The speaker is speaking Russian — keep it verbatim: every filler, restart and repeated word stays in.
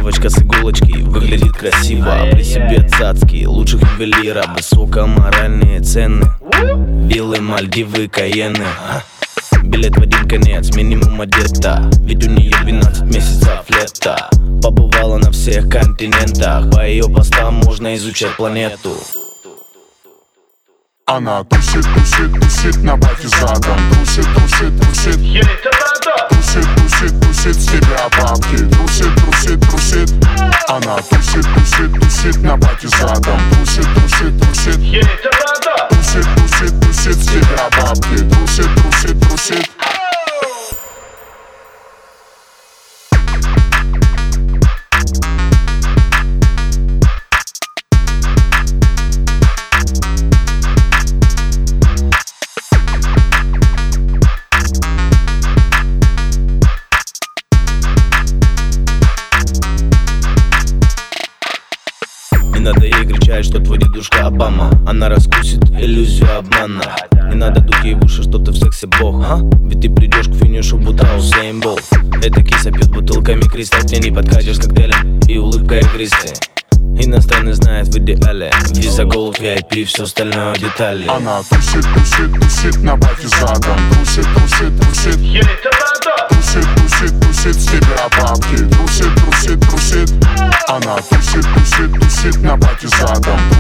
девочка с иголочки, выглядит красиво, при себе цацки лучших ювелира, высокоморальные цены, виллы, Мальдивы, Каены. Билет в один конец, минимум одета, ведь у нее двенадцать месяцев лета. Побывала на всех континентах, по ее постам можно изучать планету. Она тусит, тусит, тусит на баке задом. Трусит, трусит, трусит, ей это надо. Трусит, трусит, трусит с тебя бабки. Трусит, трусит, трусит. Она тусит, тусит, тусит на баке задом. Трусит, трусит, трусит, ей это надо. Трусит, трусит, трусит с тебя бабки. Трусит, трусит, трусит. Не надо ей кричать, что твой дедушка Обама. Она раскусит иллюзию обмана. Не надо дуть ей в уши, что ты в сексе бог, а? Ведь ты придешь к финишу, будто Усейн Болт. Эта киса пьет бутылками кристалл, к ней не подкатишь коктейлем и улыбкой Кристи. Иностранный знает в идеале, виза, голд, ви ай пи, все остальное детали. Она тусит, тусит, тусит на баке задом. Трусит, трусит, трусит, ей это надо. Трусит, трусит, трусит с тебя бабки. Трусит, трусит, трусит. Она тусит, тусит, тусит на баке задом.